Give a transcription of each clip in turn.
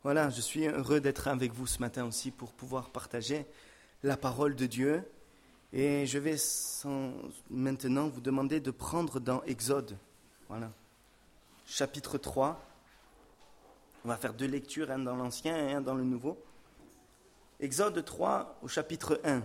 Voilà, je suis heureux d'être avec vous ce matin aussi pour pouvoir partager la parole de Dieu. Et je vais maintenant vous demander de prendre dans Exode, voilà, chapitre 3. On va faire 2 lectures, un dans l'Ancien et un dans le Nouveau. Exode 3 au chapitre 1.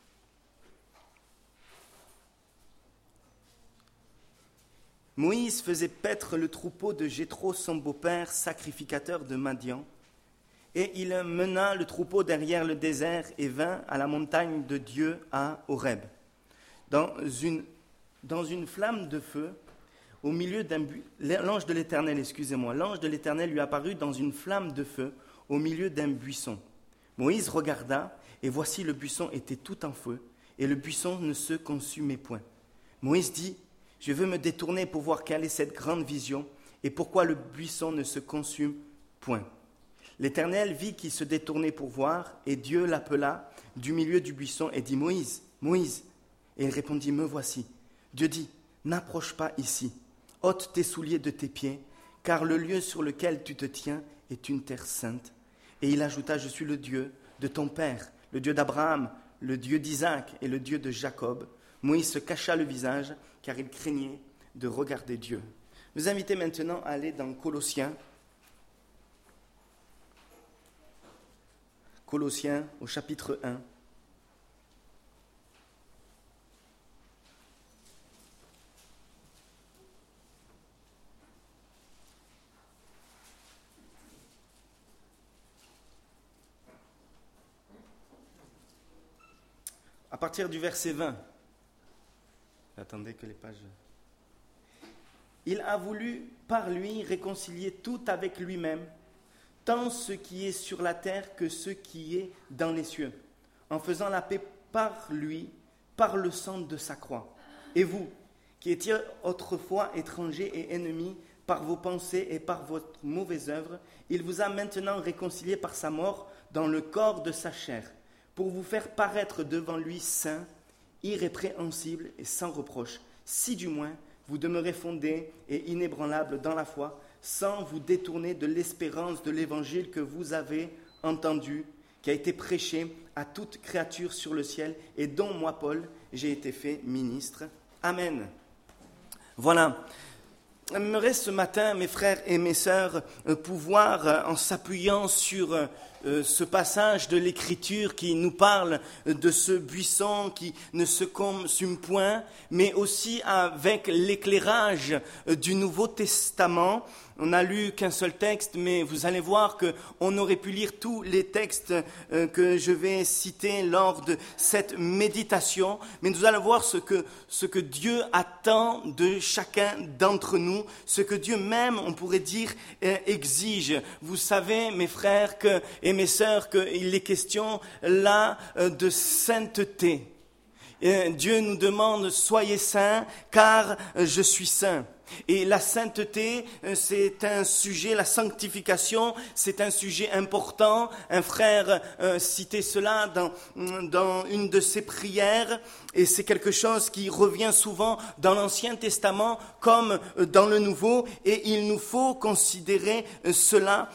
Moïse faisait paître le troupeau de Jéthro, son beau-père, sacrificateur de Madian. Et il mena le troupeau derrière le désert et vint à la montagne de Dieu à Horeb. Dans une flamme de feu, au milieu l'ange de l'Éternel lui apparut dans une flamme de feu au milieu d'un buisson. Moïse regarda, et voici le buisson était tout en feu, et le buisson ne se consumait point. Moïse dit, « Je veux me détourner pour voir quelle est cette grande vision, et pourquoi le buisson ne se consume point. » L'Éternel vit qu'il se détournait pour voir, et Dieu l'appela du milieu du buisson et dit, « Moïse, Moïse !» Et il répondit, « Me voici. » Dieu dit, « N'approche pas ici, ôte tes souliers de tes pieds, car le lieu sur lequel tu te tiens est une terre sainte. » Et il ajouta, « Je suis le Dieu de ton père, le Dieu d'Abraham, le Dieu d'Isaac et le Dieu de Jacob. » Moïse se cacha le visage, car il craignait de regarder Dieu. Je vous invite maintenant à aller dans Colossiens. Colossiens au chapitre 1. À partir du verset 20. Attendez que les pages... Il a voulu par lui réconcilier tout avec lui-même, tant ce qui est sur la terre que ce qui est dans les cieux, en faisant la paix par lui, par le sang de sa croix. Et vous, qui étiez autrefois étrangers et ennemis par vos pensées et par votre mauvaise œuvre, il vous a maintenant réconciliés par sa mort dans le corps de sa chair, pour vous faire paraître devant lui saint, irrépréhensible et sans reproche, si du moins vous demeurez fondés et inébranlables dans la foi, sans vous détourner de l'espérance de l'évangile que vous avez entendu, qui a été prêché à toute créature sur le ciel, et dont moi, Paul, j'ai été fait ministre. Amen. Voilà. J'aimerais ce matin, mes frères et mes sœurs, pouvoir, en s'appuyant sur ce passage de l'Écriture qui nous parle de ce buisson qui ne se consume point, mais aussi avec l'éclairage du Nouveau Testament. On n'a lu qu'un seul texte, mais vous allez voir qu'on aurait pu lire tous les textes que je vais citer lors de cette méditation. Mais nous allons voir ce que Dieu attend de chacun d'entre nous, ce que Dieu même, on pourrait dire, exige. Vous savez, mes frères et mes sœurs, qu'il est question là de sainteté. Dieu nous demande « Soyez saints, car je suis saint ». Et la sainteté, c'est un sujet, la sanctification, c'est un sujet important. Un frère citait cela dans une de ses prières, et c'est quelque chose qui revient souvent dans l'Ancien Testament comme dans le Nouveau, et il nous faut considérer cela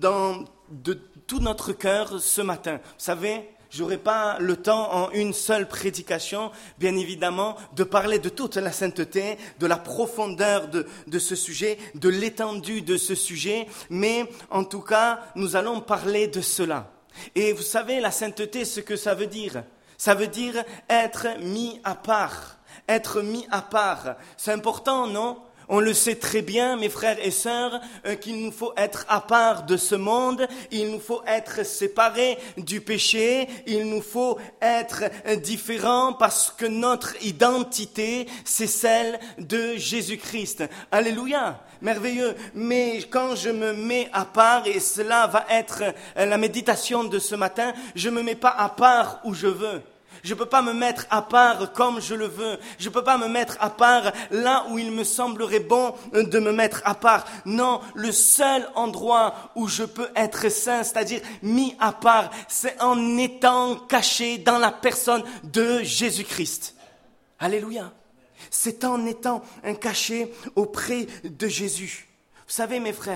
de tout notre cœur ce matin. Vous savez, j'aurai pas le temps en une seule prédication, bien évidemment, de parler de toute la sainteté, de la profondeur de ce sujet, de l'étendue de ce sujet, mais en tout cas, nous allons parler de cela. Et vous savez, la sainteté, ce que ça veut dire? Ça veut dire être mis à part. Être mis à part. C'est important, non? On le sait très bien, mes frères et sœurs, qu'il nous faut être à part de ce monde, il nous faut être séparés du péché, il nous faut être différents parce que notre identité, c'est celle de Jésus-Christ. Alléluia, merveilleux. Mais quand je me mets à part, et cela va être la méditation de ce matin, je me mets pas à part où je veux. Je peux pas me mettre à part comme je le veux. Je peux pas me mettre à part là où il me semblerait bon de me mettre à part. Non, le seul endroit où je peux être saint, c'est-à-dire mis à part, c'est en étant caché dans la personne de Jésus-Christ. Alléluia. C'est en étant caché auprès de Jésus. Vous savez, mes frères,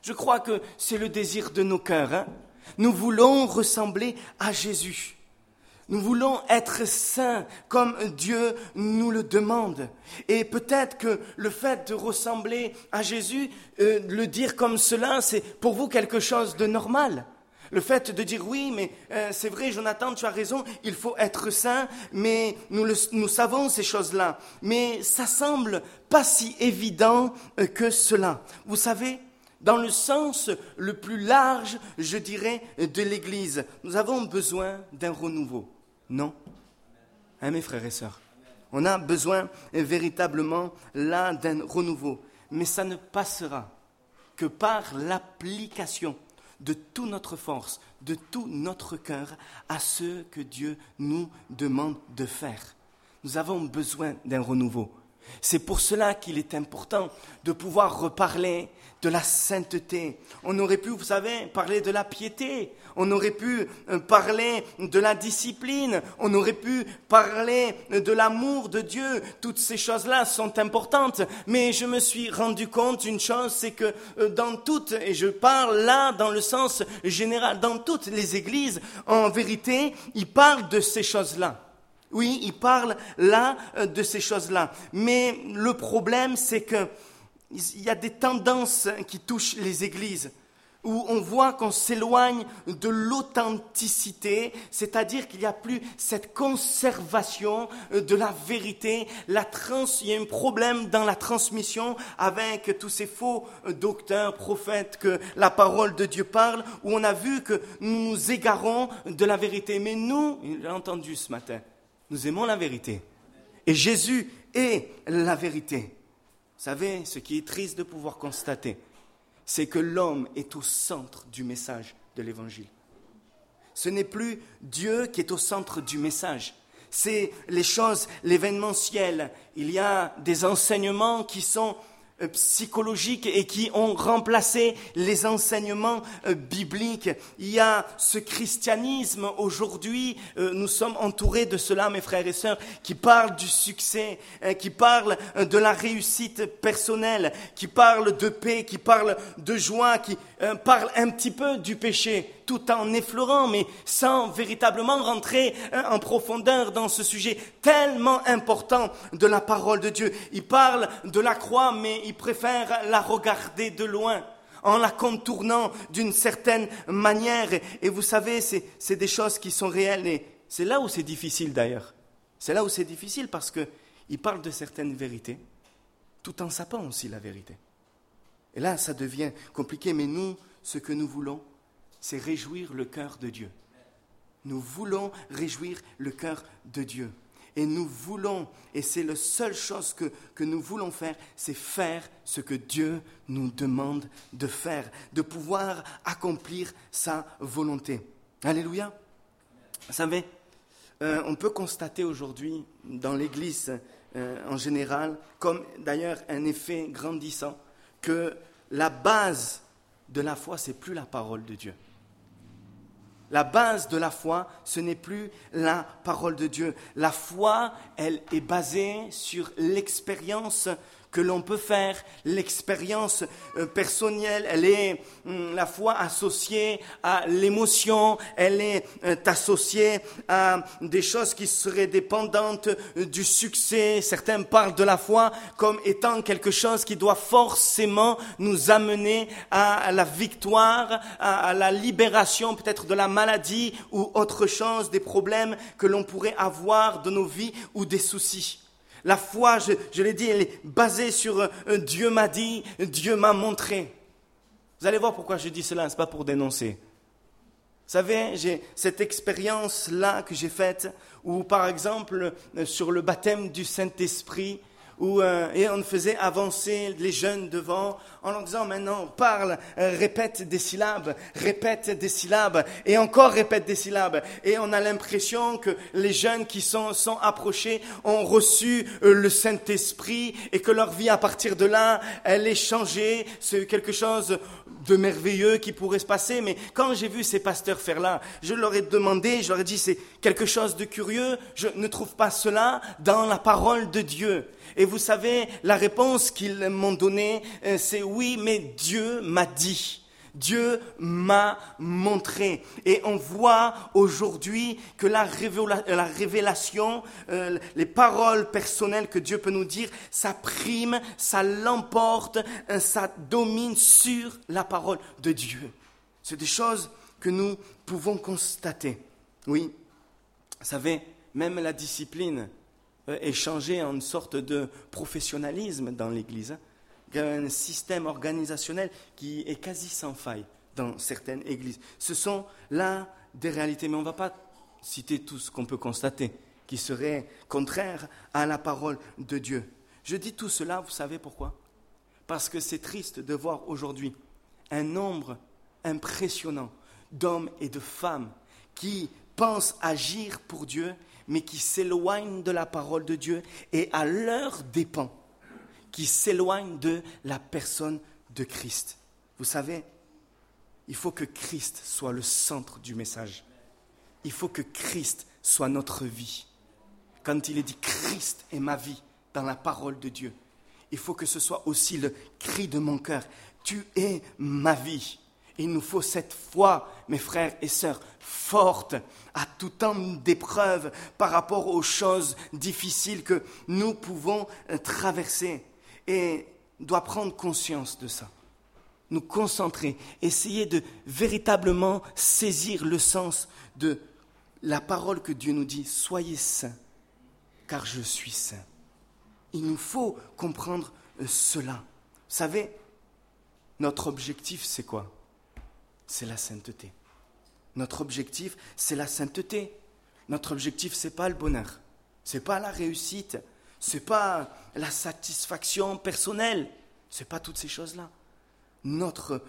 Je crois que c'est le désir de nos cœurs. Hein. Nous voulons ressembler à Jésus. Nous voulons être saints comme Dieu nous le demande. Et peut-être que le fait de ressembler à Jésus, le dire comme cela, c'est pour vous quelque chose de normal. Le fait de dire oui, mais c'est vrai, Jonathan, tu as raison, il faut être saint, mais nous savons ces choses-là. Mais ça semble pas si évident que cela. Vous savez, dans le sens le plus large, je dirais, de l'Église, nous avons besoin d'un renouveau. Non. Hein, mes frères et sœurs? On a besoin véritablement là d'un renouveau. Mais ça ne passera que par l'application de toute notre force, de tout notre cœur à ce que Dieu nous demande de faire. Nous avons besoin d'un renouveau. C'est pour cela qu'il est important de pouvoir reparler de la sainteté. On aurait pu, vous savez, parler de la piété. On aurait pu parler de la discipline. On aurait pu parler de l'amour de Dieu. Toutes ces choses-là sont importantes. Mais je me suis rendu compte d'une chose, c'est que dans toutes, et je parle là dans le sens général, dans toutes les églises, en vérité, ils parlent de ces choses-là. Oui, il parle là de ces choses-là. Mais le problème, c'est qu'il y a des tendances qui touchent les églises, où on voit qu'on s'éloigne de l'authenticité, c'est-à-dire qu'il n'y a plus cette conservation de la vérité. Il y a un problème dans la transmission avec tous ces faux docteurs, prophètes que la parole de Dieu parle, où on a vu que nous nous égarons de la vérité. Mais nous, j'ai entendu ce matin, nous aimons la vérité. Et Jésus est la vérité. Vous savez, ce qui est triste de pouvoir constater, c'est que l'homme est au centre du message de l'Évangile. Ce n'est plus Dieu qui est au centre du message. C'est les choses, l'événementiel. Il y a des enseignements qui sont psychologiques et qui ont remplacé les enseignements bibliques. Il y a ce christianisme aujourd'hui, nous sommes entourés de cela, mes frères et sœurs, qui parle du succès, qui parle de la réussite personnelle, qui parle de paix, qui parle de joie, qui parle un petit peu du péché, tout en effleurant, mais sans véritablement rentrer en profondeur dans ce sujet tellement important de la parole de Dieu. Il parle de la croix, mais il préfère la regarder de loin, en la contournant d'une certaine manière. Et vous savez, c'est des choses qui sont réelles. Et c'est là où c'est difficile d'ailleurs. C'est là où c'est difficile parce qu'il parle de certaines vérités, tout en sapant aussi la vérité. Et là, ça devient compliqué. Mais nous, ce que nous voulons, c'est réjouir le cœur de Dieu. Nous voulons réjouir le cœur de Dieu. Et nous voulons, et c'est la seule chose que nous voulons faire, c'est faire ce que Dieu nous demande de faire, de pouvoir accomplir sa volonté. Alléluia. Vous savez, on peut constater aujourd'hui dans l'Église en général, comme d'ailleurs un effet grandissant, que la base de la foi, c'est plus la parole de Dieu. La base de la foi, ce n'est plus la parole de Dieu. La foi, elle est basée sur l'expérience que l'on peut faire, l'expérience personnelle. Elle est la foi associée à l'émotion, elle est associée à des choses qui seraient dépendantes du succès. Certains parlent de la foi comme étant quelque chose qui doit forcément nous amener à la victoire, à la libération peut-être de la maladie ou autre chose, des problèmes que l'on pourrait avoir de nos vies ou des soucis. La foi, je l'ai dit, elle est basée sur Dieu m'a dit, Dieu m'a montré. Vous allez voir pourquoi je dis cela, ce n'est pas pour dénoncer. Vous savez, j'ai cette expérience-là que j'ai faite, où par exemple, sur le baptême du Saint-Esprit, et on faisait avancer les jeunes devant en leur disant maintenant parle, répète des syllabes, et encore répète des syllabes. Et on a l'impression que les jeunes qui sont approchés ont reçu le Saint-Esprit et que leur vie à partir de là, elle est changée. C'est quelque chose de merveilleux qui pourrait se passer. Mais quand j'ai vu ces pasteurs faire là, je leur ai demandé, je leur ai dit c'est quelque chose de curieux, je ne trouve pas cela dans la parole de Dieu. Et vous savez, la réponse qu'ils m'ont donnée, c'est oui, mais Dieu m'a dit. Dieu m'a montré. Et on voit aujourd'hui que la révélation, les paroles personnelles que Dieu peut nous dire, ça prime, ça l'emporte, ça domine sur la parole de Dieu. C'est des choses que nous pouvons constater. Oui, vous savez, même la discipline est changée en une sorte de professionnalisme dans l'Église. Un système organisationnel qui est quasi sans faille dans certaines églises. Ce sont là des réalités, mais on ne va pas citer tout ce qu'on peut constater qui serait contraire à la parole de Dieu. Je dis tout cela, vous savez pourquoi ? Parce que c'est triste de voir aujourd'hui un nombre impressionnant d'hommes et de femmes qui pensent agir pour Dieu, mais qui s'éloignent de la parole de Dieu et à leurs dépens, qui s'éloignent de la personne de Christ. Vous savez, il faut que Christ soit le centre du message. Il faut que Christ soit notre vie. Quand il est dit « Christ est ma vie » dans la parole de Dieu, il faut que ce soit aussi le cri de mon cœur. « Tu es ma vie ». Il nous faut cette foi, mes frères et sœurs, forte à tout temps d'épreuve par rapport aux choses difficiles que nous pouvons traverser. Et doit prendre conscience de ça, nous concentrer, essayer de véritablement saisir le sens de la parole que Dieu nous dit, soyez saints, car je suis saint. Il nous faut comprendre cela. Vous savez, notre objectif, c'est quoi ? C'est la sainteté. Notre objectif, c'est la sainteté. Notre objectif, c'est pas le bonheur, c'est pas la réussite, c'est pas la satisfaction personnelle, c'est pas toutes ces choses-là. Notre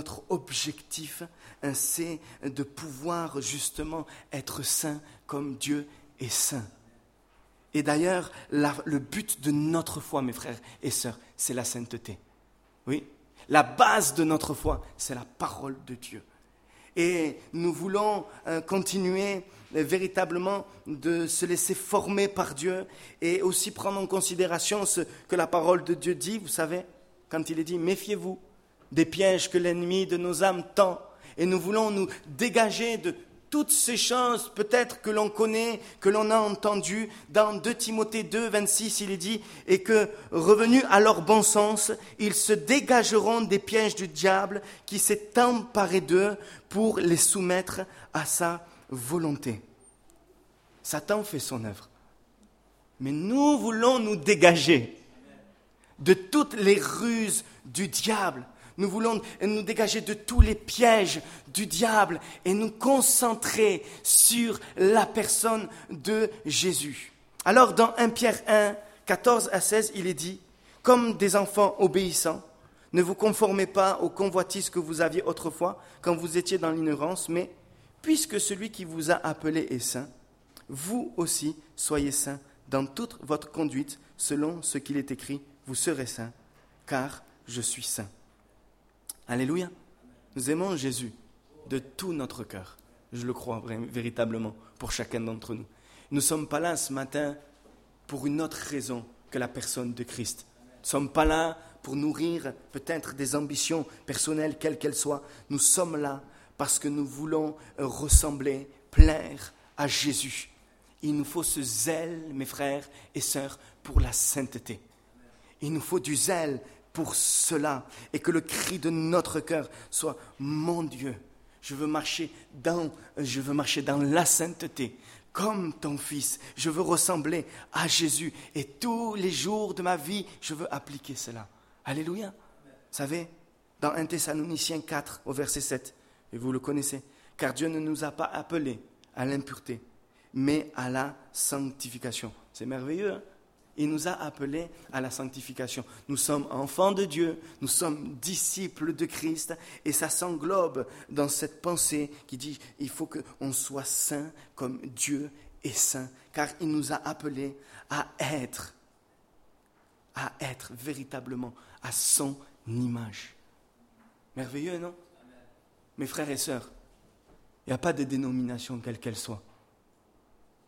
objectif, c'est de pouvoir justement être saint comme Dieu est saint. Et d'ailleurs, le but de notre foi, mes frères et sœurs, c'est la sainteté. Oui, la base de notre foi, c'est la parole de Dieu. Et nous voulons continuer véritablement de se laisser former par Dieu et aussi prendre en considération ce que la parole de Dieu dit, vous savez, quand il est dit « Méfiez-vous des pièges que l'ennemi de nos âmes tend ». Et nous voulons nous dégager de toutes ces choses peut-être que l'on connaît, que l'on a entendues. Dans 2 Timothée 2, 26, il est dit « Et que, revenus à leur bon sens, ils se dégageront des pièges du diable qui s'est emparé d'eux pour les soumettre à sa volonté. » Satan fait son œuvre. Mais nous voulons nous dégager de toutes les ruses du diable. Nous voulons nous dégager de tous les pièges du diable et nous concentrer sur la personne de Jésus. Alors dans 1 Pierre 1, 14 à 16, il est dit « Comme des enfants obéissants, ne vous conformez pas aux convoitises que vous aviez autrefois quand vous étiez dans l'ignorance, mais puisque celui qui vous a appelé est saint, vous aussi soyez saints dans toute votre conduite selon ce qu'il est écrit, vous serez saints, car je suis saint. » Alléluia. Nous aimons Jésus de tout notre cœur. Je le crois véritablement pour chacun d'entre nous. Nous ne sommes pas là ce matin pour une autre raison que la personne de Christ. Nous ne sommes pas là pour nourrir peut-être des ambitions personnelles, quelles qu'elles soient. Nous sommes là parce que nous voulons ressembler, plaire à Jésus. Il nous faut ce zèle, mes frères et sœurs, pour la sainteté. Il nous faut du zèle pour cela, et que le cri de notre cœur soit « Mon Dieu, je veux marcher dans la sainteté, comme ton Fils. Je veux ressembler à Jésus, et tous les jours de ma vie, je veux appliquer cela. » Alléluia. Vous savez, dans 1 Thessaloniciens 4, au verset 7, et vous le connaissez, « Car Dieu ne nous a pas appelés à l'impureté, mais à la sanctification. » C'est merveilleux, hein? Il nous a appelés à la sanctification. Nous sommes enfants de Dieu, nous sommes disciples de Christ, et ça s'englobe dans cette pensée qui dit il faut qu'on soit saint comme Dieu est saint, car il nous a appelés à être véritablement à son image. Merveilleux, non ? Mes frères et sœurs, il n'y a pas de dénomination quelle qu'elle soit.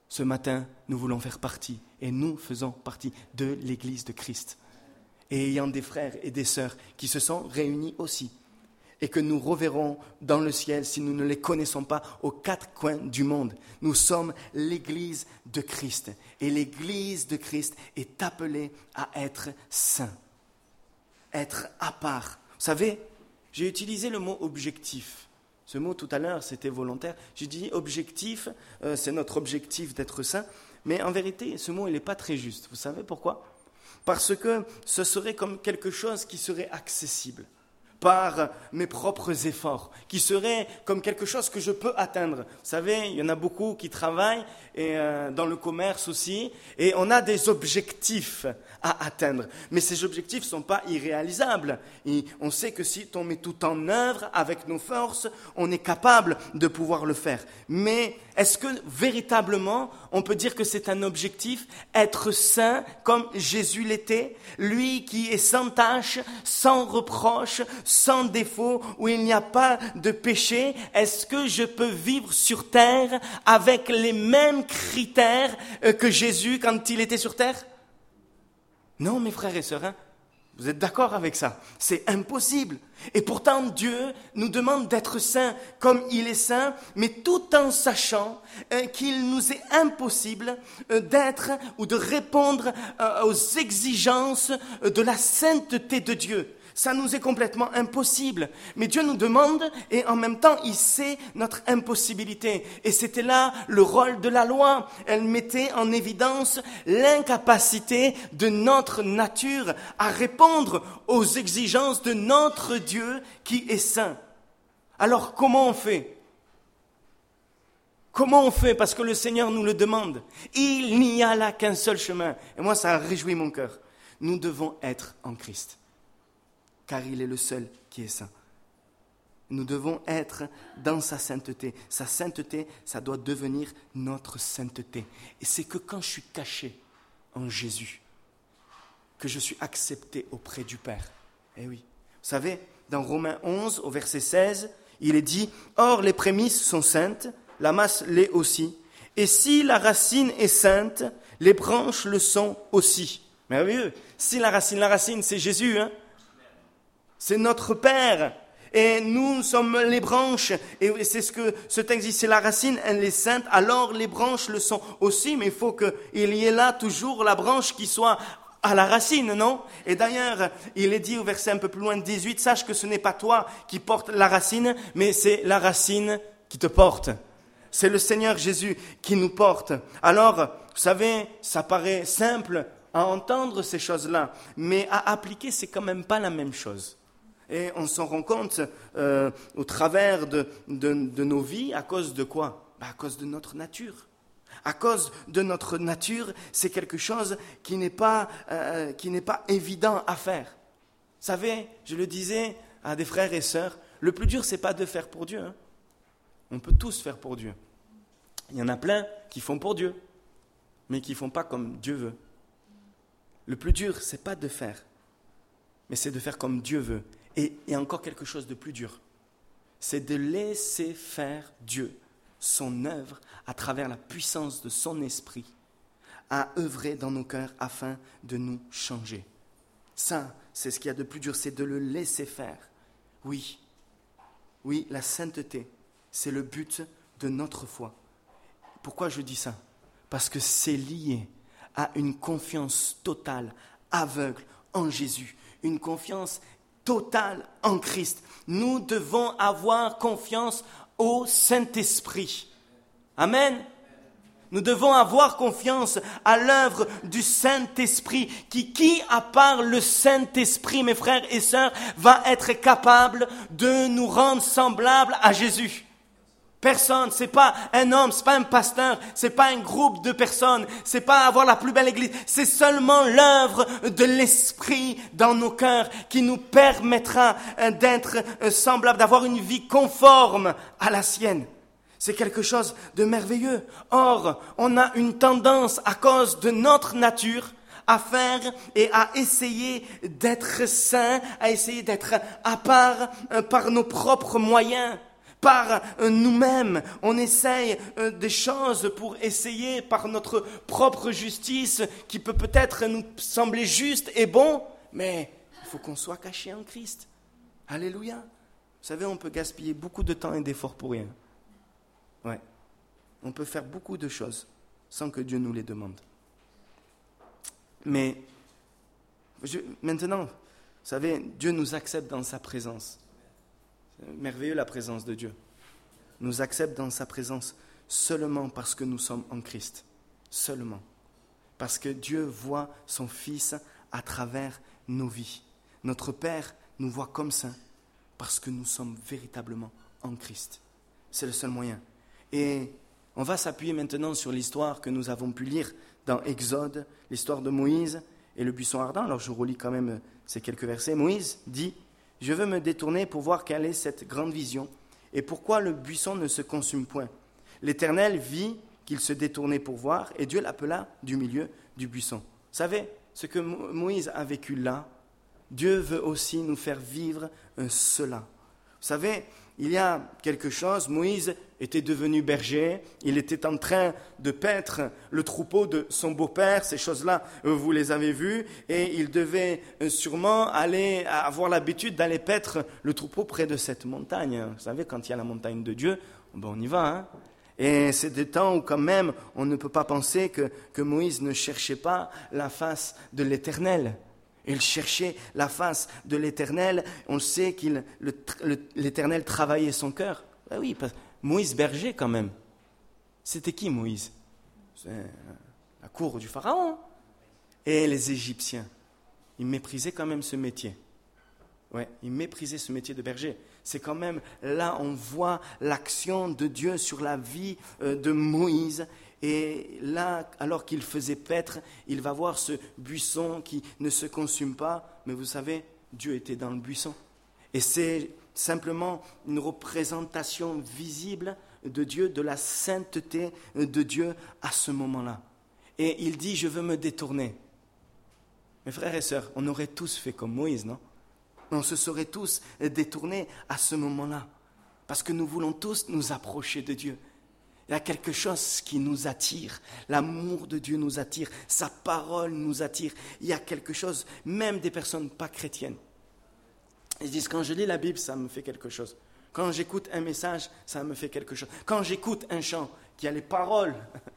Ce matin, nous voulons faire partie, et nous faisons partie de l'Église de Christ. Et ayant des frères et des sœurs qui se sont réunis aussi, et que nous reverrons dans le ciel si nous ne les connaissons pas aux quatre coins du monde. Nous sommes l'Église de Christ. Et l'Église de Christ est appelée à être saint, être à part. Vous savez, j'ai utilisé le mot objectif. Ce mot tout à l'heure, c'était volontaire. J'ai dit objectif, c'est notre objectif d'être saint. Mais en vérité, ce mot, il n'est pas très juste. Vous savez pourquoi ? Parce que ce serait comme quelque chose qui serait accessible par mes propres efforts, qui serait comme quelque chose que je peux atteindre. Vous savez, il y en a beaucoup qui travaillent, et dans le commerce aussi, et on a des objectifs à atteindre. Mais ces objectifs ne sont pas irréalisables. Et on sait que si on met tout en œuvre avec nos forces, on est capable de pouvoir le faire. Mais est-ce que véritablement, on peut dire que c'est un objectif, être saint comme Jésus l'était, lui qui est sans tache, sans reproche, sans défaut, où il n'y a pas de péché? Est-ce que je peux vivre sur terre avec les mêmes critères que Jésus quand il était sur terre? Non, mes frères et sœurs, vous êtes d'accord avec ça? C'est impossible. Et pourtant, Dieu nous demande d'être saints comme il est saint, mais tout en sachant qu'il nous est impossible d'être ou de répondre aux exigences de la sainteté de Dieu. Ça nous est complètement impossible. Mais Dieu nous demande, et en même temps, il sait notre impossibilité. Et c'était là le rôle de la loi. Elle mettait en évidence l'incapacité de notre nature à répondre aux exigences de notre Dieu qui est saint. Alors, comment on fait? Comment on fait? Parce que le Seigneur nous le demande. Il n'y a là qu'un seul chemin. Et moi, ça a réjoui mon cœur. Nous devons être en Christ, car il est le seul qui est saint. Nous devons être dans sa sainteté. Sa sainteté, ça doit devenir notre sainteté. Et c'est que quand je suis caché en Jésus, que je suis accepté auprès du Père. Eh oui. Vous savez, dans Romains 11, au verset 16, il est dit « Or, les prémices sont saintes, la masse l'est aussi. Et si la racine est sainte, les branches le sont aussi. » Merveilleux. Si la racine, c'est Jésus, hein? C'est notre Père. Et nous sommes les branches. Et c'est ce que ce texte dit, c'est la racine, elle est sainte, alors les branches le sont aussi. Mais il faut qu'il y ait là toujours la branche qui soit à la racine, non? Et d'ailleurs, il est dit au verset un peu plus loin, 18, sache que ce n'est pas toi qui portes la racine, mais c'est la racine qui te porte. C'est le Seigneur Jésus qui nous porte. Alors, vous savez, ça paraît simple à entendre ces choses-là, mais à appliquer, c'est quand même pas la même chose. Et on s'en rend compte au travers de nos vies, à cause de quoi? À cause de notre nature. À cause de notre nature, c'est quelque chose qui n'est pas évident à faire. Vous savez, je le disais à des frères et sœurs, le plus dur, c'est pas de faire pour Dieu. Hein. On peut tous faire pour Dieu. Il y en a plein qui font pour Dieu, mais qui ne font pas comme Dieu veut. Le plus dur, c'est pas de faire, mais c'est de faire comme Dieu veut. Et il y a encore quelque chose de plus dur. C'est de laisser faire Dieu son œuvre à travers la puissance de son esprit à œuvrer dans nos cœurs afin de nous changer. Ça, c'est ce qu'il y a de plus dur, c'est de le laisser faire. Oui, la sainteté, c'est le but de notre foi. Pourquoi je dis ça? Parce que c'est lié à une confiance totale, aveugle en Jésus, une confiance totale en Christ. Nous devons avoir confiance au Saint-Esprit. Amen. Nous devons avoir confiance à l'œuvre du Saint-Esprit qui, à part le Saint-Esprit, mes frères et sœurs, va être capable de nous rendre semblables à Jésus. Personne, c'est pas un homme, c'est pas un pasteur, c'est pas un groupe de personnes, c'est pas avoir la plus belle église, c'est seulement l'œuvre de l'Esprit dans nos cœurs qui nous permettra d'être semblables, d'avoir une vie conforme à la sienne. C'est quelque chose de merveilleux. Or, on a une tendance à cause de notre nature à faire et à essayer d'être saint, à essayer d'être à part par nos propres moyens. Par nous-mêmes, on essaye des choses pour essayer par notre propre justice qui peut peut-être nous sembler juste et bon, mais il faut qu'on soit caché en Christ. Alléluia. Vous savez, on peut gaspiller beaucoup de temps et d'efforts pour rien. Ouais. On peut faire beaucoup de choses sans que Dieu nous les demande. Mais maintenant, vous savez, Dieu nous accepte dans sa présence. C'est merveilleux la présence de Dieu. Il nous accepte dans sa présence seulement parce que nous sommes en Christ. Seulement. Parce que Dieu voit son Fils à travers nos vies. Notre Père nous voit comme ça parce que nous sommes véritablement en Christ. C'est le seul moyen. Et on va s'appuyer maintenant sur l'histoire que nous avons pu lire dans Exode, l'histoire de Moïse et le buisson ardent. Alors je relis quand même ces quelques versets. Moïse dit « Je veux me détourner pour voir quelle est cette grande vision et pourquoi le buisson ne se consume point. » L'Éternel vit qu'il se détournait pour voir et Dieu l'appela du milieu du buisson. Vous savez, ce que Moïse a vécu là, Dieu veut aussi nous faire vivre cela. Vous savez, il y a quelque chose, Moïse était devenu berger, il était en train de paître le troupeau de son beau-père, ces choses-là, vous les avez vues, et il devait sûrement avoir l'habitude d'aller paître le troupeau près de cette montagne. Vous savez, quand il y a la montagne de Dieu, on y va, hein. Et c'est des temps où quand même, on ne peut pas penser que Moïse ne cherchait pas la face de l'Éternel. Il cherchait la face de l'Éternel. On sait que l'Éternel travaillait son cœur. Ben oui, Moïse berger quand même. C'était qui Moïse? C'est la cour du Pharaon. Et les Égyptiens, ils méprisaient quand même ce métier. Ouais, ils méprisaient ce métier de berger. C'est quand même, là on voit l'action de Dieu sur la vie de Moïse. Et là, alors qu'il faisait paître, il va voir ce buisson qui ne se consume pas. Mais vous savez, Dieu était dans le buisson. Et c'est simplement une représentation visible de Dieu, de la sainteté de Dieu à ce moment-là. Et il dit, je veux me détourner. Mes frères et sœurs, on aurait tous fait comme Moïse, non? On se serait tous détournés à ce moment-là. Parce que nous voulons tous nous approcher de Dieu. Il y a quelque chose qui nous attire. L'amour de Dieu nous attire. Sa parole nous attire. Il y a quelque chose, même des personnes pas chrétiennes. Ils disent, quand je lis la Bible, ça me fait quelque chose. Quand j'écoute un message, ça me fait quelque chose. Quand j'écoute un chant qui a les paroles,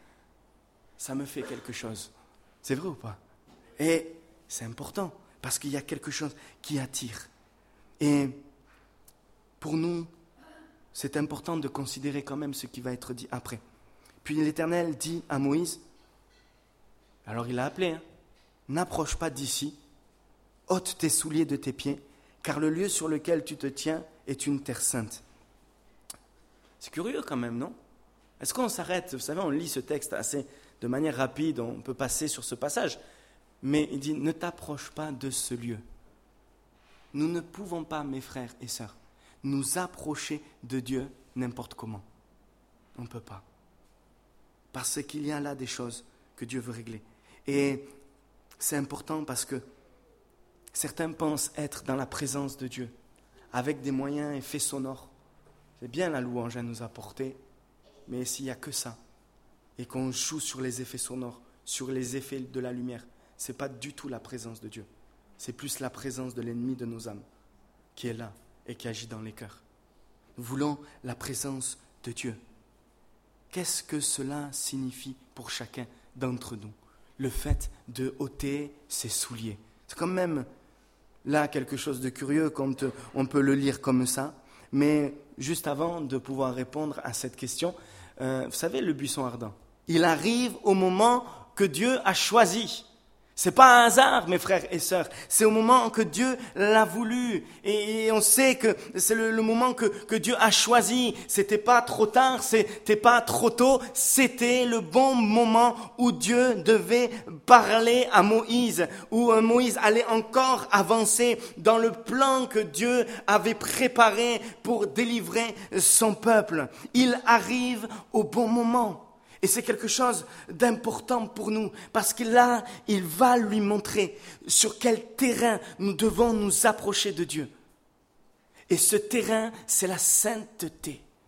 ça me fait quelque chose. C'est vrai ou pas? Et c'est important, parce qu'il y a quelque chose qui attire. Et pour nous, c'est important de considérer quand même ce qui va être dit après. Puis l'Éternel dit à Moïse, alors il l'a appelé, n'approche pas d'ici, ôte tes souliers de tes pieds, car le lieu sur lequel tu te tiens est une terre sainte. C'est curieux quand même, non? Est-ce qu'on s'arrête? Vous savez, on lit ce texte assez de manière rapide, on peut passer sur ce passage, mais il dit, ne t'approche pas de ce lieu. Nous ne pouvons pas, mes frères et sœurs, nous approcher de Dieu n'importe comment. On ne peut pas. Parce qu'il y a là des choses que Dieu veut régler. Et c'est important parce que certains pensent être dans la présence de Dieu avec des moyens effets sonores. C'est bien la louange à nous apporter, mais s'il n'y a que ça, et qu'on joue sur les effets sonores, sur les effets de la lumière, ce n'est pas du tout la présence de Dieu. C'est plus la présence de l'ennemi de nos âmes qui est là et qui agit dans les cœurs. Nous voulons la présence de Dieu. Qu'est-ce que cela signifie pour chacun d'entre nous? Le fait de ôter ses souliers. C'est quand même là quelque chose de curieux quand on peut le lire comme ça. Mais juste avant de pouvoir répondre à cette question, vous savez, le buisson ardent, il arrive au moment que Dieu a choisi. C'est pas un hasard, mes frères et sœurs. C'est au moment que Dieu l'a voulu. Et on sait que c'est le moment que Dieu a choisi. C'était pas trop tard, c'était pas trop tôt. C'était le bon moment où Dieu devait parler à Moïse. Où Moïse allait encore avancer dans le plan que Dieu avait préparé pour délivrer son peuple. Il arrive au bon moment. Et c'est quelque chose d'important pour nous, parce que là, il va lui montrer sur quel terrain nous devons nous approcher de Dieu. Et ce terrain, c'est la sainteté.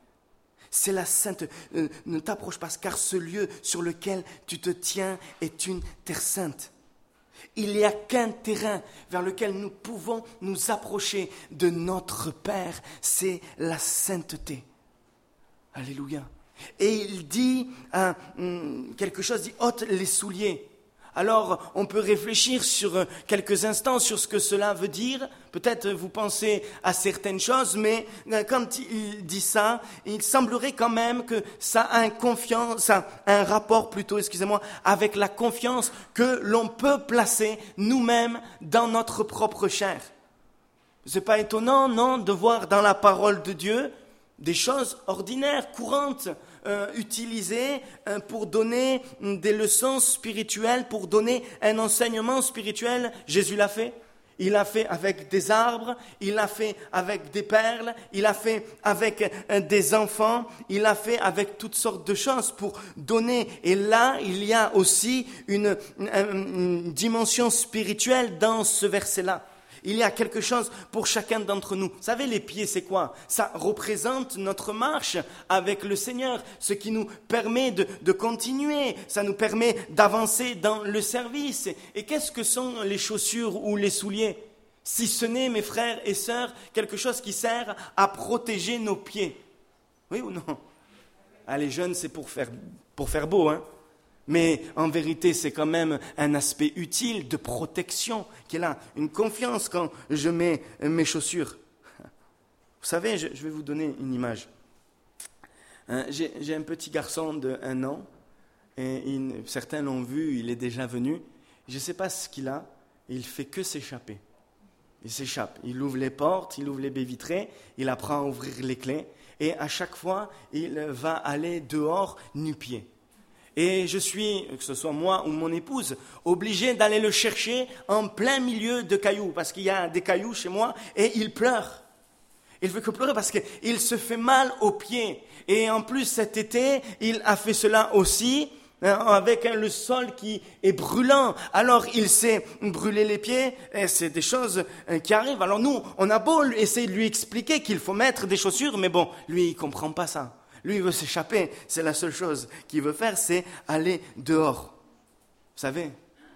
C'est la sainte. Ne t'approche pas, car ce lieu sur lequel tu te tiens est une terre sainte. Il n'y a qu'un terrain vers lequel nous pouvons nous approcher de notre Père, c'est la sainteté. Alléluia. Et il dit quelque chose, il dit « ôte les souliers ». Alors, on peut réfléchir sur quelques instants sur ce que cela veut dire. Peut-être vous pensez à certaines choses, mais quand il dit ça, il semblerait quand même que ça a un rapport plutôt, avec la confiance que l'on peut placer nous-mêmes dans notre propre chair. C'est pas étonnant, non, de voir dans la parole de Dieu des choses ordinaires, courantes, utilisées pour donner des leçons spirituelles, pour donner un enseignement spirituel. Jésus l'a fait. Il l'a fait avec des arbres, il l'a fait avec des perles, il l'a fait avec des enfants, il l'a fait avec toutes sortes de choses pour donner. Et là, il y a aussi une dimension spirituelle dans ce verset-là. Il y a quelque chose pour chacun d'entre nous. Vous savez, les pieds, c'est quoi? Ça représente notre marche avec le Seigneur, ce qui nous permet de continuer. Ça nous permet d'avancer dans le service. Et qu'est-ce que sont les chaussures ou les souliers? Si ce n'est, mes frères et sœurs, quelque chose qui sert à protéger nos pieds. Oui ou non? Ah, les jeunes, c'est pour faire beau, hein? Mais en vérité, c'est quand même un aspect utile de protection qui est là, une confiance quand je mets mes chaussures. Vous savez, je vais vous donner une image. J'ai un petit garçon de 1 an, et certains l'ont vu, il est déjà venu. Je ne sais pas ce qu'il a, il fait que s'échapper. Il s'échappe, il ouvre les portes, il ouvre les baies vitrées, il apprend à ouvrir les clés, et à chaque fois, il va aller dehors nu-pied. Et je suis, que ce soit moi ou mon épouse, obligé d'aller le chercher en plein milieu de cailloux, parce qu'il y a des cailloux chez moi, et il pleure. Il ne veut que pleurer parce qu'il se fait mal aux pieds. Et en plus, cet été, il a fait cela aussi, avec le sol qui est brûlant. Alors, il s'est brûlé les pieds, et c'est des choses qui arrivent. Alors nous, on a beau essayer de lui expliquer qu'il faut mettre des chaussures, mais bon, lui, il ne comprend pas ça. Lui, il veut s'échapper. C'est la seule chose qu'il veut faire, c'est aller dehors. Vous savez,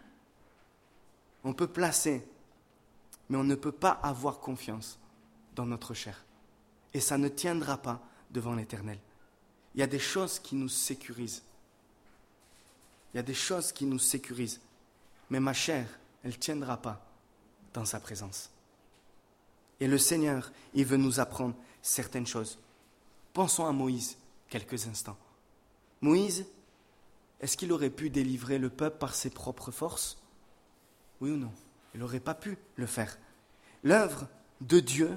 on peut placer, mais on ne peut pas avoir confiance dans notre chair. Et ça ne tiendra pas devant l'Éternel. Il y a des choses qui nous sécurisent. Il y a des choses qui nous sécurisent. Mais ma chair, elle ne tiendra pas dans sa présence. Et le Seigneur, il veut nous apprendre certaines choses. Pensons à Moïse quelques instants. Moïse, est-ce qu'il aurait pu délivrer le peuple par ses propres forces? Oui ou non? Il n'aurait pas pu le faire. L'œuvre de Dieu,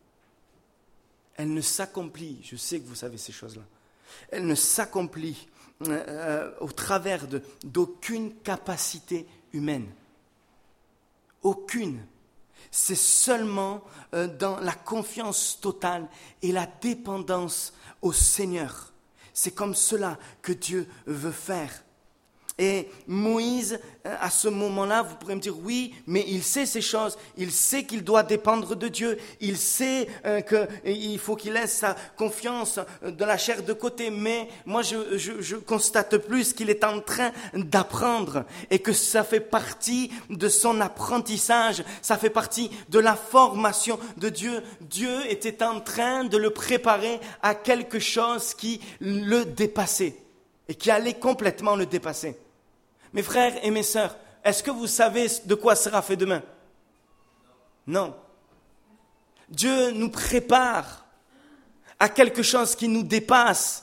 elle ne s'accomplit, je sais que vous savez ces choses-là, elle ne s'accomplit au travers d'aucune capacité humaine. Aucune. C'est seulement dans la confiance totale et la dépendance au Seigneur. C'est comme cela que Dieu veut faire. Et Moïse, à ce moment-là, vous pourrez me dire, oui, mais il sait ces choses, il sait qu'il doit dépendre de Dieu, il sait qu'il faut qu'il laisse sa confiance de la chair de côté, mais moi je constate plus qu'il est en train d'apprendre et que ça fait partie de son apprentissage, ça fait partie de la formation de Dieu. Dieu était en train de le préparer à quelque chose qui le dépassait et qui allait complètement le dépasser. Mes frères et mes sœurs, est-ce que vous savez de quoi sera fait demain? Non. Dieu nous prépare à quelque chose qui nous dépasse.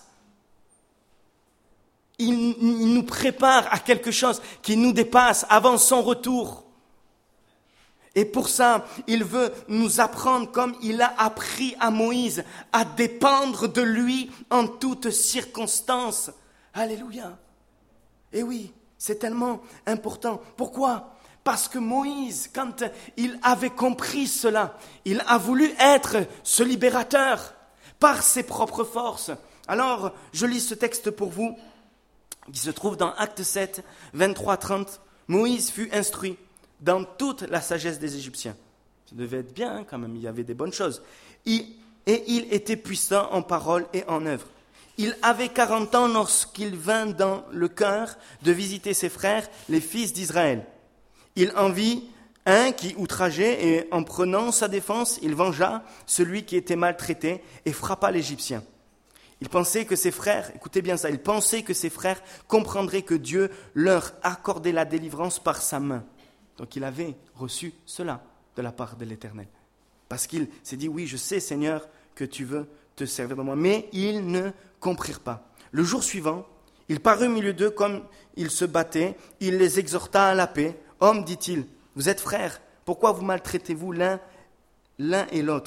Il nous prépare à quelque chose qui nous dépasse avant son retour. Et pour ça, il veut nous apprendre, comme il a appris à Moïse, à dépendre de lui en toutes circonstances. Alléluia. Et oui, c'est tellement important. Pourquoi? Parce que Moïse, quand il avait compris cela, il a voulu être ce libérateur par ses propres forces. Alors, je lis ce texte pour vous, qui se trouve dans Actes 7, 23-30. Moïse fut instruit dans toute la sagesse des Égyptiens. Ça devait être bien quand même, il y avait des bonnes choses. Et il était puissant en parole et en œuvre. Il avait 40 ans lorsqu'il vint dans le cœur de visiter ses frères, les fils d'Israël. Il en vit un qui outrageait et en prenant sa défense, il vengea celui qui était maltraité et frappa l'Égyptien. Il pensait que ses frères, écoutez bien ça, il pensait que ses frères comprendraient que Dieu leur accordait la délivrance par sa main. Donc il avait reçu cela de la part de l'Éternel. Parce qu'il s'est dit, oui, je sais Seigneur que tu veux te servir de moi. Mais ils ne comprirent pas. Le jour suivant, il parut au milieu d'eux comme ils se battaient. Il les exhorta à la paix. Hommes, dit-il, vous êtes frères, pourquoi vous maltraitez-vous l'un et l'autre ?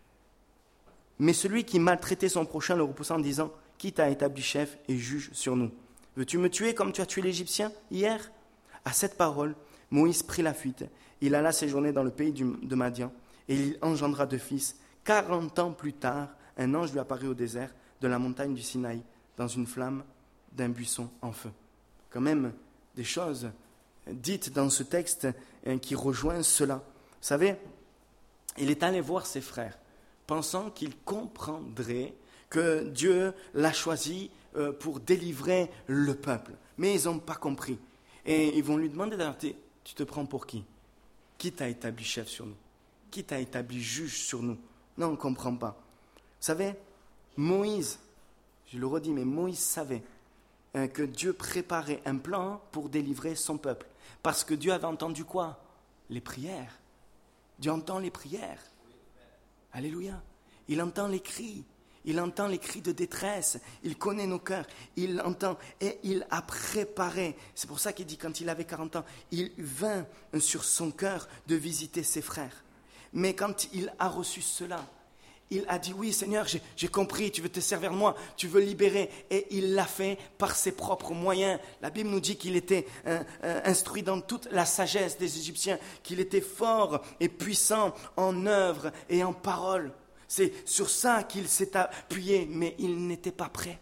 Mais celui qui maltraitait son prochain le repoussa en disant, qui t'a établi chef et juge sur nous ? Veux-tu me tuer comme tu as tué l'Égyptien hier ? À cette parole, Moïse prit la fuite. Il alla séjourner dans le pays de Madian et il engendra 2 fils. 40 ans plus tard, un ange lui apparut au désert de la montagne du Sinaï dans une flamme d'un buisson en feu. Quand même des choses dites dans ce texte qui rejoignent cela. Vous savez, il est allé voir ses frères, pensant qu'il comprendrait que Dieu l'a choisi pour délivrer le peuple. Mais ils n'ont pas compris. Et ils vont lui demander d'ailleurs, tu te prends pour qui ? Qui t'a établi chef sur nous ? Qui t'a établi juge sur nous ? Non, on ne comprend pas. Vous savez, Moïse, je le redis, mais Moïse savait que Dieu préparait un plan pour délivrer son peuple. Parce que Dieu avait entendu quoi ? Les prières. Dieu entend les prières. Alléluia. Il entend les cris. Il entend les cris de détresse. Il connaît nos cœurs. Il entend et il a préparé. C'est pour ça qu'il dit quand il avait 40 ans, il vint sur son cœur de visiter ses frères. Mais quand il a reçu cela, il a dit oui Seigneur, j'ai compris, tu veux te servir de moi, tu veux libérer. Et il l'a fait par ses propres moyens. La Bible nous dit qu'il était instruit dans toute la sagesse des Égyptiens, qu'il était fort et puissant en œuvre et en parole. C'est sur ça qu'il s'est appuyé, mais il n'était pas prêt.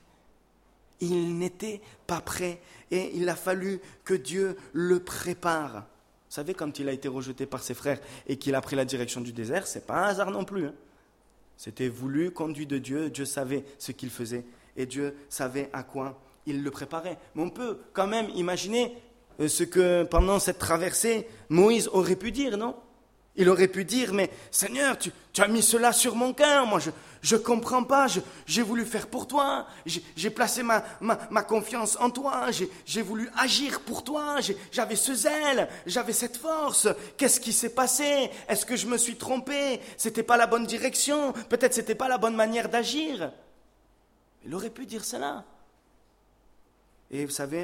Il n'était pas prêt et il a fallu que Dieu le prépare. Vous savez, quand il a été rejeté par ses frères et qu'il a pris la direction du désert, c'est pas un hasard non plus. C'était voulu, conduit de Dieu. Dieu savait ce qu'il faisait et Dieu savait à quoi il le préparait. Mais on peut quand même imaginer ce que pendant cette traversée, Moïse aurait pu dire, non ? Il aurait pu dire, mais Seigneur, tu as mis cela sur mon cœur, moi je comprends pas, j'ai voulu faire pour toi, j'ai placé ma confiance en toi, j'ai voulu agir pour toi, j'avais ce zèle, j'avais cette force, qu'est-ce qui s'est passé ? Est-ce que je me suis trompé ? C'était pas la bonne direction, peut-être c'était pas la bonne manière d'agir. Il aurait pu dire cela. Et vous savez,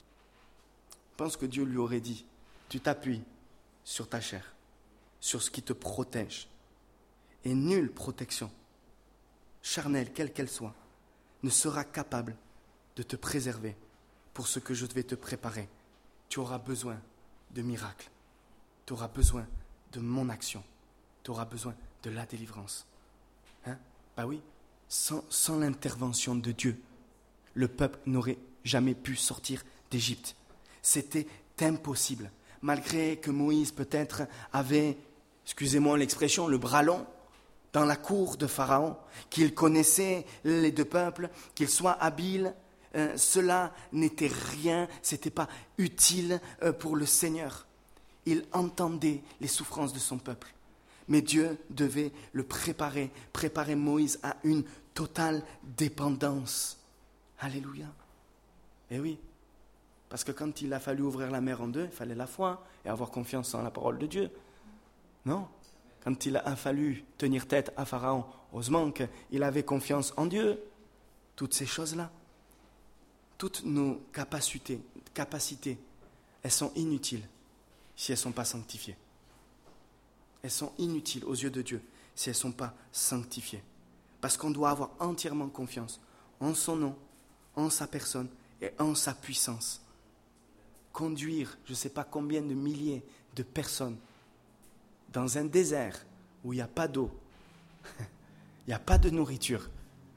je pense que Dieu lui aurait dit, tu t'appuies sur ta chair, sur ce qui te protège. Et nulle protection, charnelle quelle qu'elle soit, ne sera capable de te préserver pour ce que je vais te préparer. Tu auras besoin de miracles. Tu auras besoin de mon action. Tu auras besoin de la délivrance. Bah oui, sans l'intervention de Dieu, le peuple n'aurait jamais pu sortir d'Égypte. C'était impossible. Malgré que Moïse peut-être avait, excusez-moi l'expression, le bras long dans la cour de Pharaon, qu'il connaissait les 2 peuples, qu'il soit habile, cela n'était rien, ce n'était pas utile pour le Seigneur. Il entendait les souffrances de son peuple. Mais Dieu devait le préparer Moïse à une totale dépendance. Alléluia. Eh oui. Parce que quand il a fallu ouvrir la mer en 2, il fallait la foi et avoir confiance en la parole de Dieu. Non. Quand il a fallu tenir tête à Pharaon, heureusement qu'il avait confiance en Dieu. Toutes ces choses-là, toutes nos capacités, elles sont inutiles si elles ne sont pas sanctifiées. Elles sont inutiles aux yeux de Dieu si elles ne sont pas sanctifiées. Parce qu'on doit avoir entièrement confiance en son nom, en sa personne et en sa puissance. Conduire, je ne sais pas combien de milliers de personnes dans un désert où il n'y a pas d'eau, il n'y a pas de nourriture.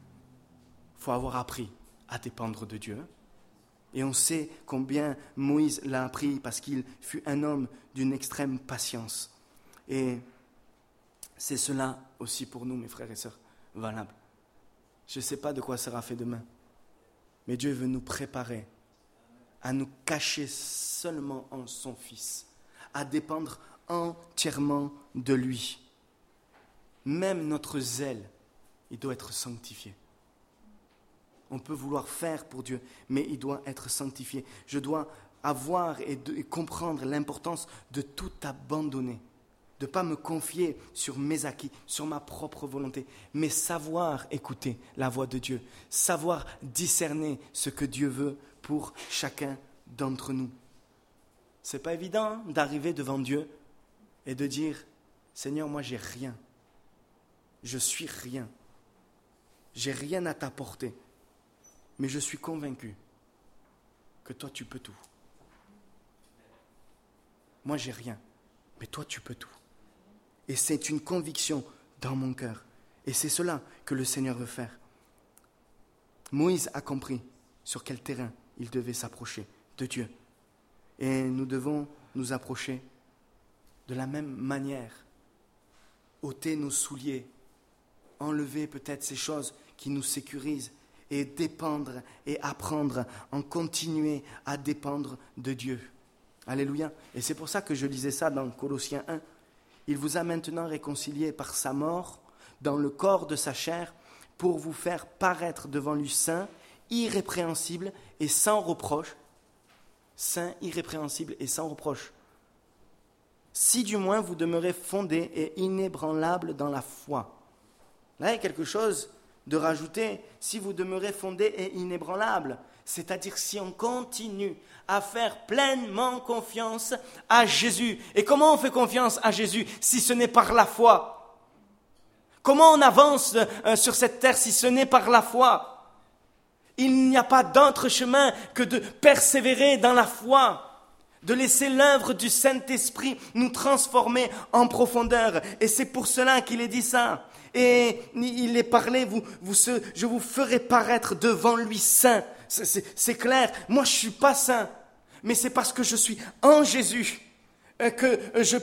Il faut avoir appris à dépendre de Dieu. Et on sait combien Moïse l'a appris parce qu'il fut un homme d'une extrême patience. Et c'est cela aussi pour nous, mes frères et sœurs, valable. Je ne sais pas de quoi sera fait demain. Mais Dieu veut nous préparer à nous cacher seulement en son Fils, à dépendre entièrement de lui. Même notre zèle, il doit être sanctifié. On peut vouloir faire pour Dieu, mais il doit être sanctifié. Je dois avoir et comprendre l'importance de tout abandonner, de ne pas me confier sur mes acquis, sur ma propre volonté, mais savoir écouter la voix de Dieu, savoir discerner ce que Dieu veut pour chacun d'entre nous. Ce n'est pas évident d'arriver devant Dieu et de dire « Seigneur, moi j'ai rien, je suis rien, j'ai rien à t'apporter, mais je suis convaincu que toi tu peux tout. Moi j'ai rien, mais toi tu peux tout. » Et c'est une conviction dans mon cœur. Et c'est cela que le Seigneur veut faire. Moïse a compris sur quel terrain il devait s'approcher de Dieu. Et nous devons nous approcher de la même manière. Ôter nos souliers, enlever peut-être ces choses qui nous sécurisent et dépendre et apprendre, en continuer à dépendre de Dieu. Alléluia. Et c'est pour ça que je lisais ça dans Colossiens 1. Il vous a maintenant réconciliés par sa mort dans le corps de sa chair pour vous faire paraître devant lui saint, irrépréhensible et sans reproche. Saint, irrépréhensible et sans reproche. Si du moins vous demeurez fondés et inébranlables dans la foi. Là, il y a quelque chose de rajouter. Si vous demeurez fondés et inébranlables, c'est-à-dire si on continue à faire pleinement confiance à Jésus. Et comment on fait confiance à Jésus si ce n'est par la foi? Comment on avance sur cette terre si ce n'est par la foi? Il n'y a pas d'autre chemin que de persévérer dans la foi, de laisser l'œuvre du Saint-Esprit nous transformer en profondeur. Et c'est pour cela qu'il est dit ça. Et il est parlé, je vous ferai paraître devant lui saint. C'est clair, moi je ne suis pas saint, mais c'est parce que je suis en Jésus que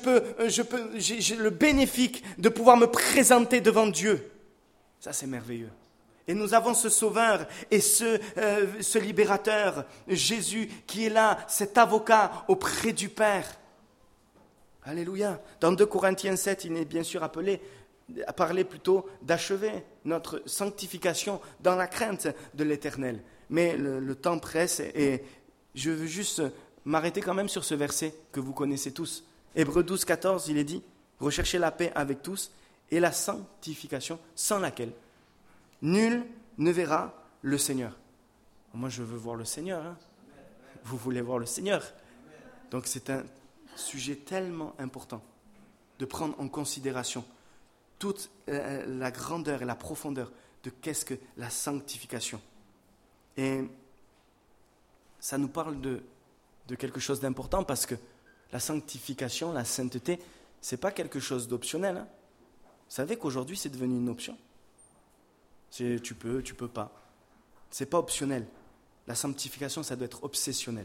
j'ai le bénéfice de pouvoir me présenter devant Dieu. Ça c'est merveilleux. Et nous avons ce Sauveur et ce Libérateur, Jésus, qui est là, cet avocat auprès du Père. Alléluia. Dans 2 Corinthiens 7, il est bien sûr parlé plutôt d'achever notre sanctification dans la crainte de l'Éternel. Mais le temps presse et je veux juste m'arrêter quand même sur ce verset que vous connaissez tous. Hébreux 12, 14, il est dit « Recherchez la paix avec tous et la sanctification sans laquelle nul ne verra le Seigneur. » Moi, je veux voir le Seigneur. Hein. Vous voulez voir le Seigneur. Donc, c'est un sujet tellement important de prendre en considération toute la grandeur et la profondeur de qu'est-ce que la sanctification. Et ça nous parle de quelque chose d'important parce que la sanctification, la sainteté, ce n'est pas quelque chose d'optionnel. Hein. Vous savez qu'aujourd'hui, c'est devenu une option. Tu peux pas. Ce n'est pas optionnel. La sanctification, ça doit être obsessionnel.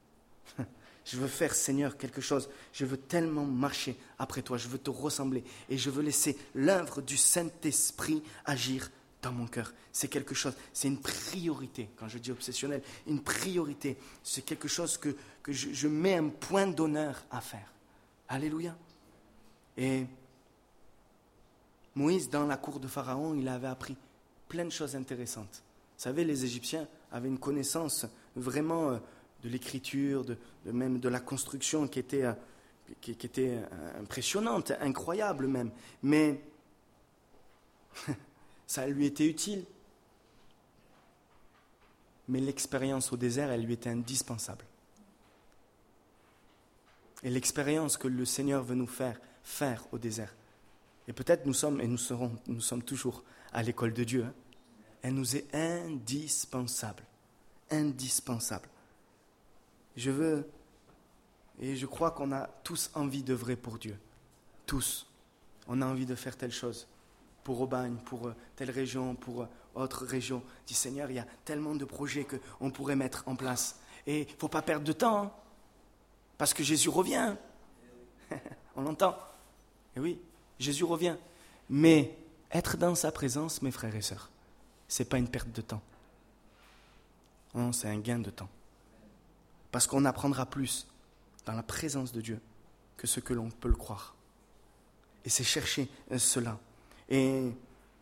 Je veux faire, Seigneur, quelque chose. Je veux tellement marcher après toi. Je veux te ressembler. Et je veux laisser l'œuvre du Saint-Esprit agir dans mon cœur. C'est quelque chose, c'est une priorité. Quand je dis obsessionnel, une priorité. C'est quelque chose que je mets un point d'honneur à faire. Alléluia. Et Moïse, dans la cour de Pharaon, il avait appris plein de choses intéressantes. Vous savez, les Égyptiens avaient une connaissance vraiment de l'écriture, même de la construction qui était impressionnante, incroyable même. Mais ça lui était utile. Mais l'expérience au désert, elle lui était indispensable. Et l'expérience que le Seigneur veut nous faire au désert. Et peut-être nous sommes toujours à l'école de Dieu. Hein. Elle nous est indispensable. Indispensable. Et je crois qu'on a tous envie d'œuvrer pour Dieu. Tous. On a envie de faire telle chose. Pour Aubagne, pour telle région, pour autre région. Dis Seigneur, il y a tellement de projets qu'on pourrait mettre en place. Et il ne faut pas perdre de temps. Hein, parce que Jésus revient. On l'entend. Et oui, Jésus revient. Mais être dans sa présence, mes frères et sœurs, ce n'est pas une perte de temps. Non, c'est un gain de temps. Parce qu'on apprendra plus dans la présence de Dieu que ce que l'on peut le croire. Et c'est chercher cela. Et vous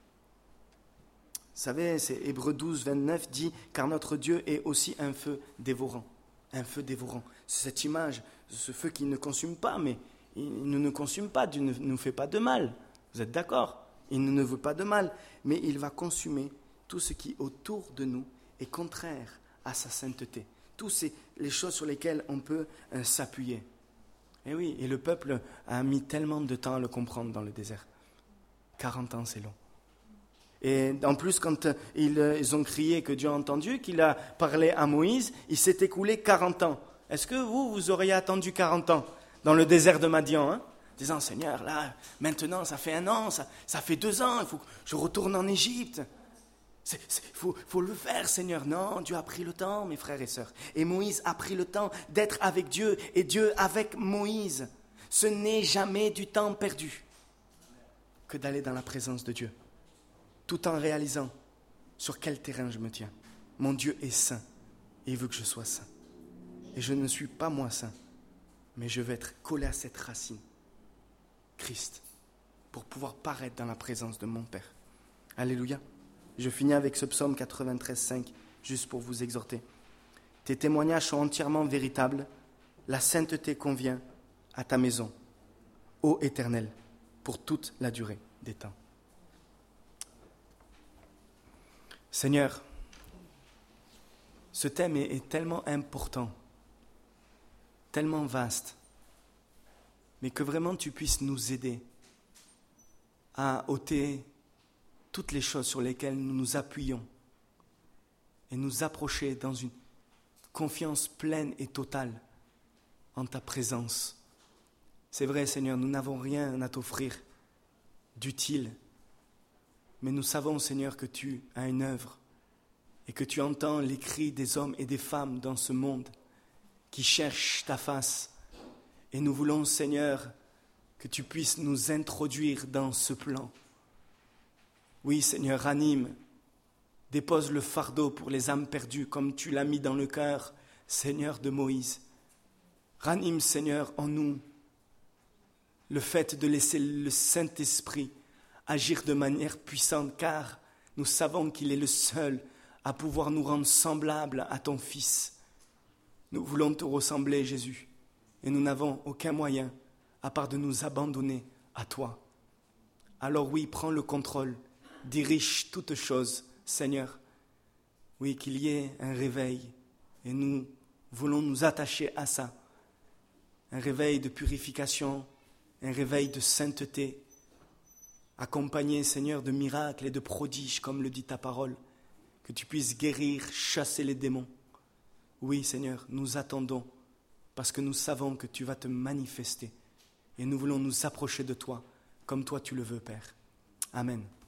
savez, c'est Hébreux 12, 29 dit « Car notre Dieu est aussi un feu dévorant. » Un feu dévorant. C'est cette image, ce feu qui ne consume pas, mais il ne nous consume pas, Dieu ne nous fait pas de mal. Vous êtes d'accord? Il ne nous veut pas de mal, mais il va consumer tout ce qui autour de nous est contraire à sa sainteté. Toutes les choses sur lesquelles on peut s'appuyer. Et oui, et le peuple a mis tellement de temps à le comprendre dans le désert. 40 ans, c'est long. Et en plus, quand ils ont crié que Dieu a entendu, qu'il a parlé à Moïse, il s'est écoulé 40 ans. Est-ce que vous auriez attendu 40 ans dans le désert de Madian, disant, Seigneur, là, maintenant, ça fait 1 an, ça fait 2 ans, il faut que je retourne en Égypte. Il faut le faire, Seigneur. Non, Dieu a pris le temps, mes frères et sœurs. Et Moïse a pris le temps d'être avec Dieu, et Dieu avec Moïse. Ce n'est jamais du temps perdu que d'aller dans la présence de Dieu, tout en réalisant sur quel terrain je me tiens. Mon Dieu est saint, et il veut que je sois saint. Et je ne suis pas moi saint, mais je veux être collé à cette racine, Christ, pour pouvoir paraître dans la présence de mon Père. Alléluia. Je finis avec ce psaume 93, 5, juste pour vous exhorter. Tes témoignages sont entièrement véritables, la sainteté convient à ta maison, ô Éternel, pour toute la durée des temps. Seigneur, ce thème est tellement important, tellement vaste, mais que vraiment tu puisses nous aider à ôter toutes les choses sur lesquelles nous nous appuyons et nous approcher dans une confiance pleine et totale en ta présence. C'est vrai, Seigneur, nous n'avons rien à t'offrir d'utile, mais nous savons, Seigneur, que tu as une œuvre et que tu entends les cris des hommes et des femmes dans ce monde qui cherchent ta face. Et nous voulons, Seigneur, que tu puisses nous introduire dans ce plan. Oui, Seigneur, ranime, dépose le fardeau pour les âmes perdues comme tu l'as mis dans le cœur, Seigneur, de Moïse. Ranime, Seigneur, en nous le fait de laisser le Saint-Esprit agir de manière puissante, car nous savons qu'il est le seul à pouvoir nous rendre semblables à ton Fils. Nous voulons te ressembler, Jésus, et nous n'avons aucun moyen à part de nous abandonner à toi. Alors oui, prends le contrôle, dirige toutes choses, Seigneur. Oui, qu'il y ait un réveil, et nous voulons nous attacher à ça. Un réveil de purification, un réveil de sainteté, accompagné, Seigneur, de miracles et de prodiges, comme le dit ta parole, que tu puisses guérir, chasser les démons. Oui, Seigneur, nous attendons, parce que nous savons que tu vas te manifester, et nous voulons nous approcher de toi, comme toi tu le veux, Père. Amen.